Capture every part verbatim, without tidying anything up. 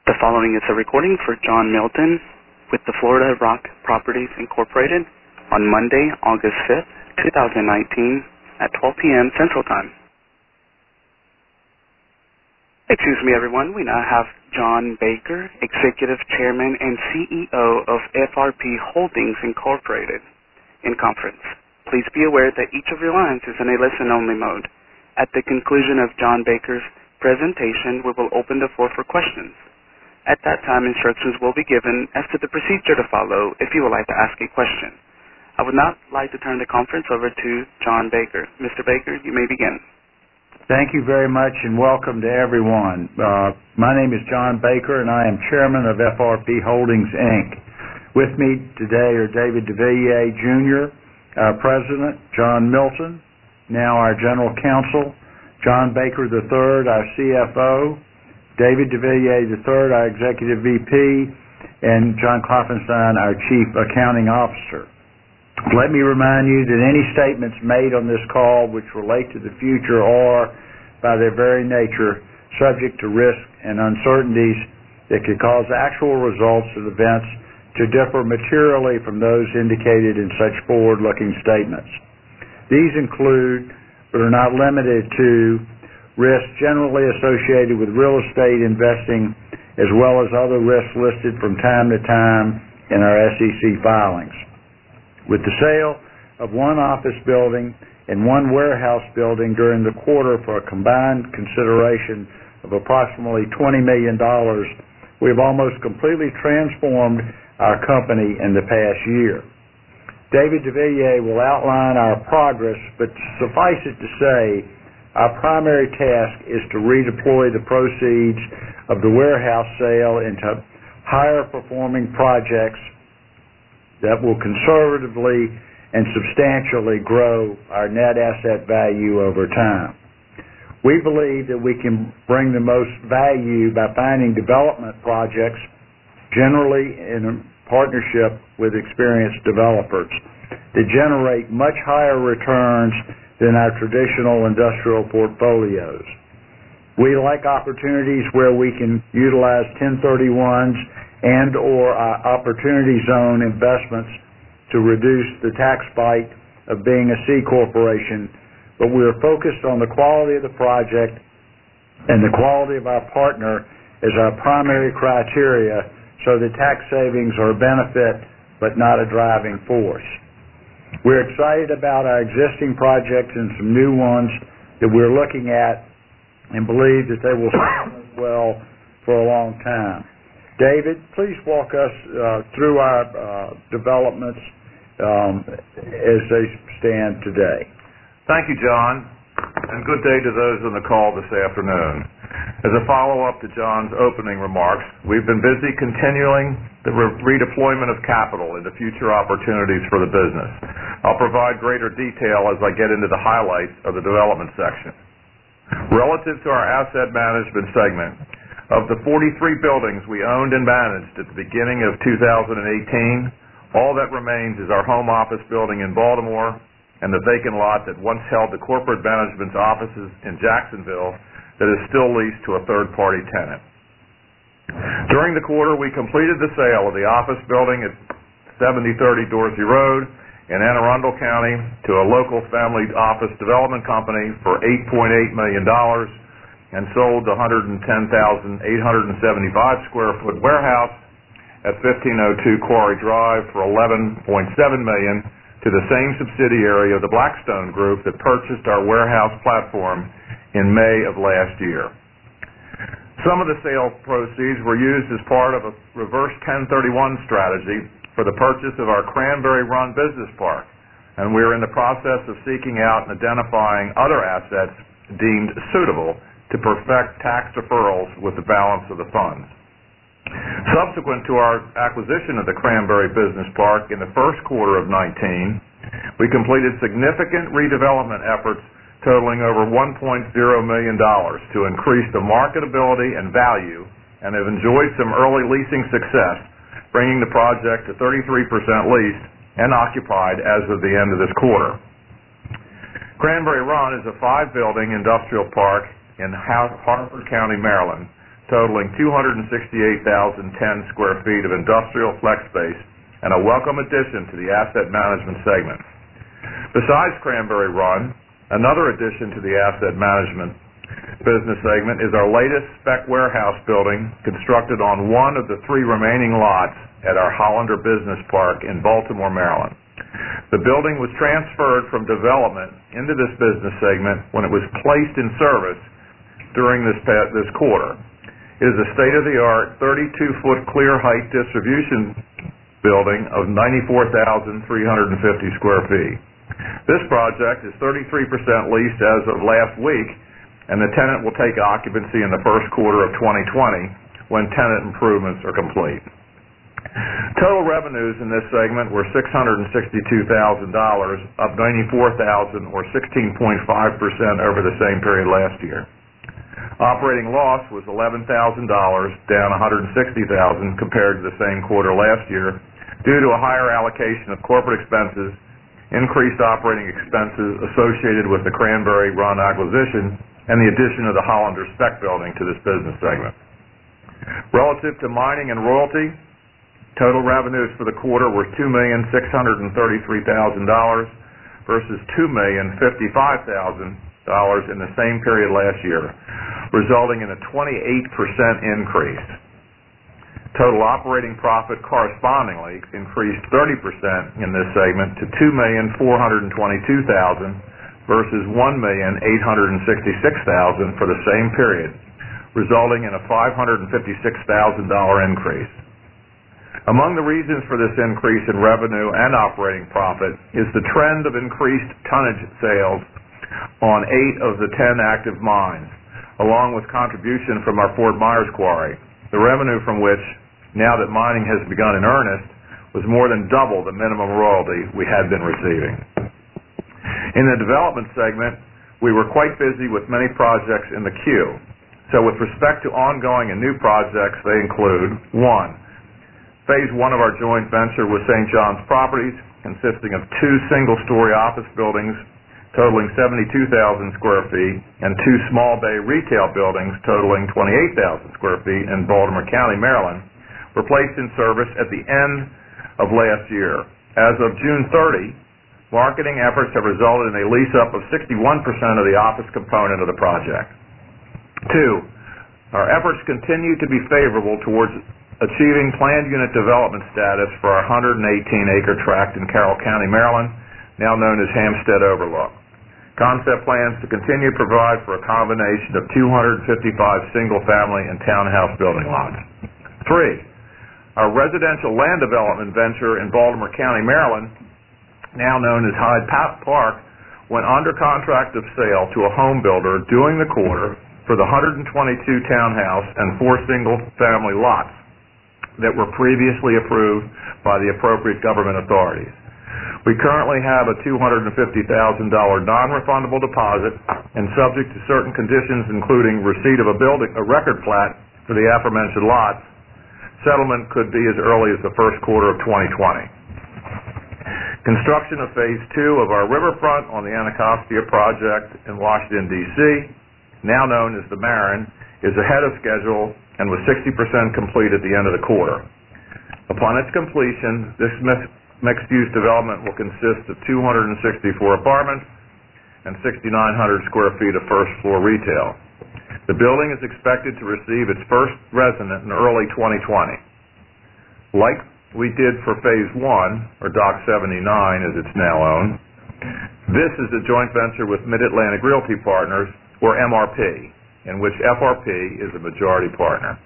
The following is a recording for John Milton with the Florida Rock Properties Incorporated on Monday, August fifth, twenty nineteen at twelve p.m. Central Time. Excuse me, everyone. We now have John Baker, Executive Chairman and C E O of F R P Holdings Incorporated, in conference. Please be aware that each of your lines is in a listen-only mode. At the conclusion of John Baker's presentation, we will open the floor for questions. At that time, instructions will be given as to the procedure to follow if you would like to ask a question. I would now like to turn the conference over to John Baker. Mister Baker, you may begin. Thank you very much and welcome to everyone. Uh, my name is John Baker and I am Chairman of F R P Holdings, Incorporated. With me today are David deVilliers, Junior, our President, John Milton, now our General Counsel, John Baker the third, our C F O, David deVilliers the third, our Executive V P, and John Klopfenstein, our Chief Accounting Officer. Let me remind you that any statements made on this call which relate to the future are, by their very nature, subject to risk and uncertainties that could cause actual results of events to differ materially from those indicated in such forward-looking statements. These include, but are not limited to, risks generally associated with real estate investing, as well as other risks listed from time to time in our S E C filings. With the sale of one office building and one warehouse building during the quarter for a combined consideration of approximately twenty million dollars, we have almost completely transformed our company in the past year. David deVilliers will outline our progress, but suffice it to say, our primary task is to redeploy the proceeds of the warehouse sale into higher performing projects that will conservatively and substantially grow our net asset value over time. We believe that we can bring the most value by finding development projects, generally in a partnership with experienced developers, that generate much higher returns than our traditional industrial portfolios. We like opportunities where we can utilize ten thirty-ones and or our opportunity zone investments to reduce the tax bite of being a C corporation, but we are focused on the quality of the project and the quality of our partner as our primary criteria, so the tax savings are a benefit but not a driving force. We're excited about our existing projects and some new ones that we're looking at and believe that they will serve us well for a long time. David, please walk us uh, through our uh, developments um, as they stand today. Thank you, John, and good day to those on the call this afternoon. As a follow-up to John's opening remarks, we've been busy continuing the re- redeployment of capital into future opportunities for the business. I'll provide greater detail as I get into the highlights of the development section. Relative to our asset management segment, of the forty-three buildings we owned and managed at the beginning of two thousand eighteen, all that remains is our home office building in Baltimore and the vacant lot that once held the corporate management's offices in Jacksonville that is still leased to a third-party tenant. During the quarter, we completed the sale of the office building at seventy thirty Dorsey Road in Anne Arundel County to a local family office development company for eight point eight million dollars and sold the one hundred ten thousand eight hundred seventy-five square foot warehouse at fifteen oh two Quarry Drive for eleven point seven million dollars to the same subsidiary of the Blackstone Group that purchased our warehouse platform in May of last year. Some of the sale proceeds were used as part of a reverse ten thirty-one strategy for the purchase of our Cranberry Run Business Park, and we are in the process of seeking out and identifying other assets deemed suitable to perfect tax deferrals with the balance of the funds. Subsequent to our acquisition of the Cranberry Business Park in the first quarter of nineteen, we completed significant redevelopment efforts totaling over one point oh million dollars to increase the marketability and value, and have enjoyed some early leasing success, bringing the project to thirty-three percent leased and occupied as of the end of this quarter. Cranberry Run is a five-building industrial park in Harford County, Maryland, totaling two hundred sixty-eight thousand ten square feet of industrial flex space and a welcome addition to the asset management segment. Besides Cranberry Run, another addition to the asset management business segment is our latest spec warehouse building constructed on one of the three remaining lots at our Hollander Business Park in Baltimore, Maryland. The building was transferred from development into this business segment when it was placed in service during this, this quarter. It is a state-of-the-art thirty-two foot clear height distribution building of ninety-four thousand three hundred fifty square feet. This project is thirty-three percent leased as of last week, and the tenant will take occupancy in the first quarter of twenty twenty when tenant improvements are complete. Total revenues in this segment were six hundred sixty-two thousand dollars, up ninety-four thousand dollars or sixteen point five percent over the same period last year. Operating loss was eleven thousand dollars, down one hundred sixty thousand dollars compared to the same quarter last year due to a higher allocation of corporate expenses, increased operating expenses associated with the Cranberry Run acquisition, and the addition of the Hollander spec building to this business segment. Relative to mining and royalty, total revenues for the quarter were two million six hundred thirty-three thousand dollars versus two million fifty-five thousand dollars in the same period last year, resulting in a twenty-eight percent increase. Total operating profit correspondingly increased thirty percent in this segment to two million four hundred twenty-two thousand dollars versus one million eight hundred sixty-six thousand dollars for the same period, resulting in a five hundred fifty-six thousand dollars increase. Among the reasons for this increase in revenue and operating profit is the trend of increased tonnage sales on eight of the ten active mines, along with contribution from our Fort Myers quarry, the revenue from which, now that mining has begun in earnest, was more than double the minimum royalty we had been receiving. In the development segment, we were quite busy with many projects in the queue. So with respect to ongoing and new projects, they include, one, phase one of our joint venture with Saint John's Properties, consisting of two single-story office buildings totaling seventy-two thousand square feet and two small bay retail buildings totaling twenty-eight thousand square feet in Baltimore County, Maryland, were placed in service at the end of last year. As of June thirtieth, marketing efforts have resulted in a lease-up of sixty-one percent of the office component of the project. Two, our efforts continue to be favorable towards achieving planned unit development status for our one hundred eighteen acre tract in Carroll County, Maryland, now known as Hampstead Overlook. Concept plans to continue to provide for a combination of two hundred fifty-five single-family and townhouse building lots. Three, our residential land development venture in Baltimore County, Maryland, now known as Hyde Park, went under contract of sale to a home builder during the quarter for the one hundred twenty-two townhouse and four single-family lots that were previously approved by the appropriate government authorities. We currently have a two hundred fifty thousand dollars non-refundable deposit, and subject to certain conditions including receipt of a building, a record plat for the aforementioned lots, settlement could be as early as the first quarter of twenty twenty. Construction of phase two of our riverfront on the Anacostia project in Washington, D C, now known as the Marin, is ahead of schedule and was sixty percent complete at the end of the quarter. Upon its completion, this mixed-use development will consist of two hundred sixty-four apartments and six thousand nine hundred square feet of first-floor retail. The building is expected to receive its first resident in early twenty twenty. Like we did for Phase one, or Dock seventy-nine as it's now owned, this is a joint venture with Mid-Atlantic Realty Partners, or M R P, in which F R P is a majority partner.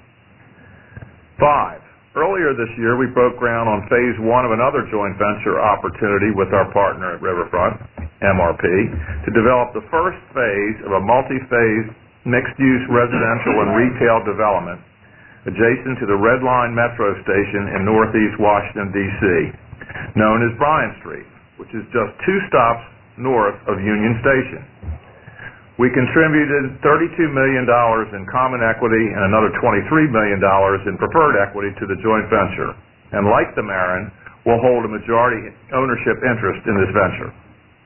Five. Earlier this year, we broke ground on phase one of another joint venture opportunity with our partner at Riverfront, M R P, to develop the first phase of a multi-phase mixed-use residential and retail development adjacent to the Red Line Metro station in northeast Washington, D C, known as Bryant Street, which is just two stops north of Union Station. We contributed thirty-two million dollars in common equity and another twenty-three million dollars in preferred equity to the joint venture, and like the Marin, will hold a majority ownership interest in this venture.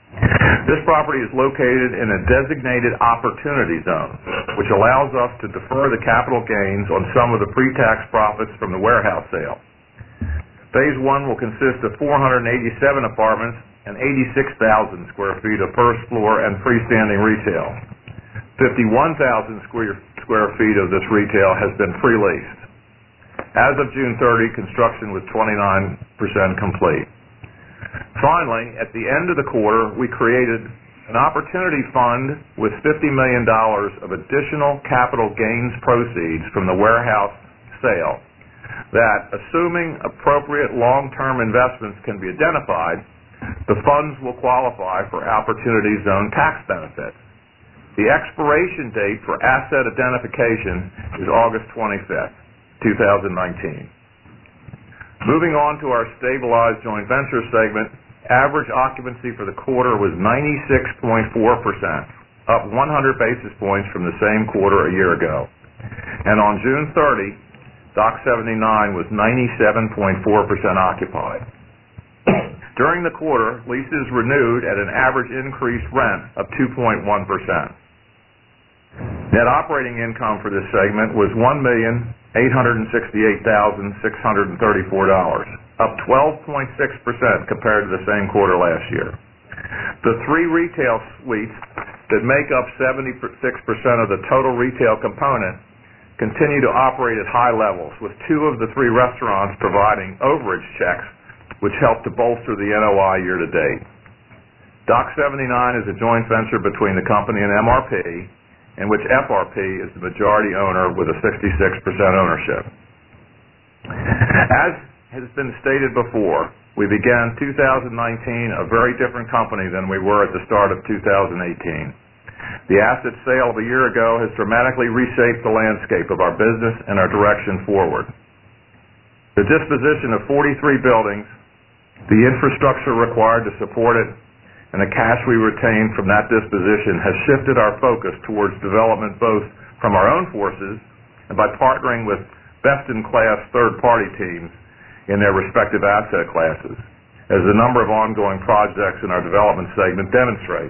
This property is located in a designated opportunity zone, which allows us to defer the capital gains on some of the pre-tax profits from the warehouse sale. Phase one will consist of four hundred eighty-seven apartments and eighty-six thousand square feet of first floor and freestanding retail. fifty-one thousand square, square feet of this retail has been pre-leased. As of June thirtieth, construction was twenty-nine percent complete. Finally, at the end of the quarter, we created an opportunity fund with fifty million dollars of additional capital gains proceeds from the warehouse sale that, assuming appropriate long-term investments can be identified, the funds will qualify for Opportunity Zone tax benefits. The expiration date for asset identification is August twenty-fifth, two thousand nineteen. Moving on to our stabilized joint venture segment, average occupancy for the quarter was ninety-six point four percent, up one hundred basis points from the same quarter a year ago. And on June thirtieth, Dock seventy-nine was ninety-seven point four percent occupied. During the quarter, leases renewed at an average increased rent of two point one percent. Net operating income for this segment was one million eight hundred sixty-eight thousand six hundred thirty-four dollars, up twelve point six percent compared to the same quarter last year. The three retail suites that make up seventy-six percent of the total retail component continue to operate at high levels, with two of the three restaurants providing overage checks, which help to bolster the N O I year to date. Dock seventy-nine is a joint venture between the company and M R P, in which F R P is the majority owner with a sixty-six percent ownership. As has been stated before, we began two thousand nineteen a very different company than we were at the start of two thousand eighteen. The asset sale of a year ago has dramatically reshaped the landscape of our business and our direction forward. The disposition of forty-three buildings, the infrastructure required to support it, and the cash we retained from that disposition has shifted our focus towards development both from our own forces and by partnering with best-in-class third-party teams in their respective asset classes, as the number of ongoing projects in our development segment demonstrates.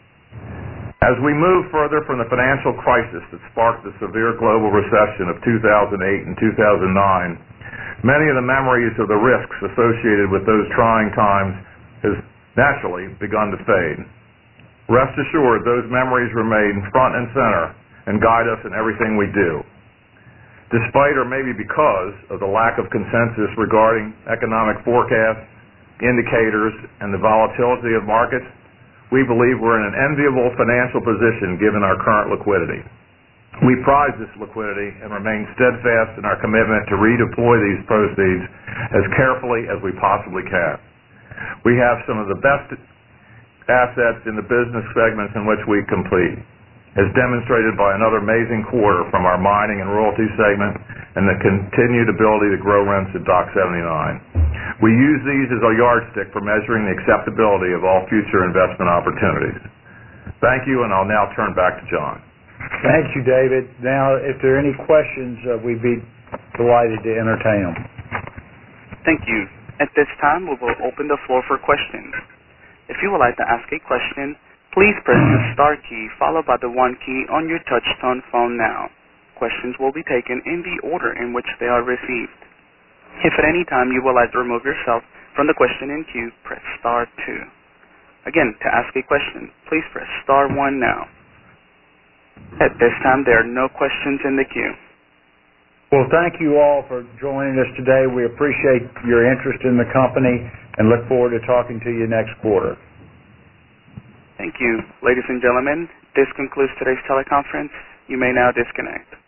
As we move further from the financial crisis that sparked the severe global recession of two thousand eight and two thousand nine, many of the memories of the risks associated with those trying times has naturally begun to fade. Rest assured, those memories remain front and center and guide us in everything we do. Despite, or maybe because, of the lack of consensus regarding economic forecasts, indicators, and the volatility of markets, we believe we're in an enviable financial position given our current liquidity. We prize this liquidity and remain steadfast in our commitment to redeploy these proceeds as carefully as we possibly can. We have some of the best assets in the business segments in which we compete, as demonstrated by another amazing quarter from our mining and royalty segment and the continued ability to grow rents at Dock seventy-nine. We use these as a yardstick for measuring the acceptability of all future investment opportunities. Thank you, and I'll now turn back to John. Thank you, David. Now, if there are any questions, uh, we'd be delighted to entertain them. Thank you. At this time, we will open the floor for questions. If you would like to ask a question, please press the star key followed by the one key on your touch-tone phone now. Questions will be taken in the order in which they are received. If at any time you would like to remove yourself from the questioning queue, press star two. Again, to ask a question, please press star one now. At this time, there are no questions in the queue. Well, thank you all for joining us today. We appreciate your interest in the company and look forward to talking to you next quarter. Thank you. Ladies and gentlemen, this concludes today's teleconference. You may now disconnect.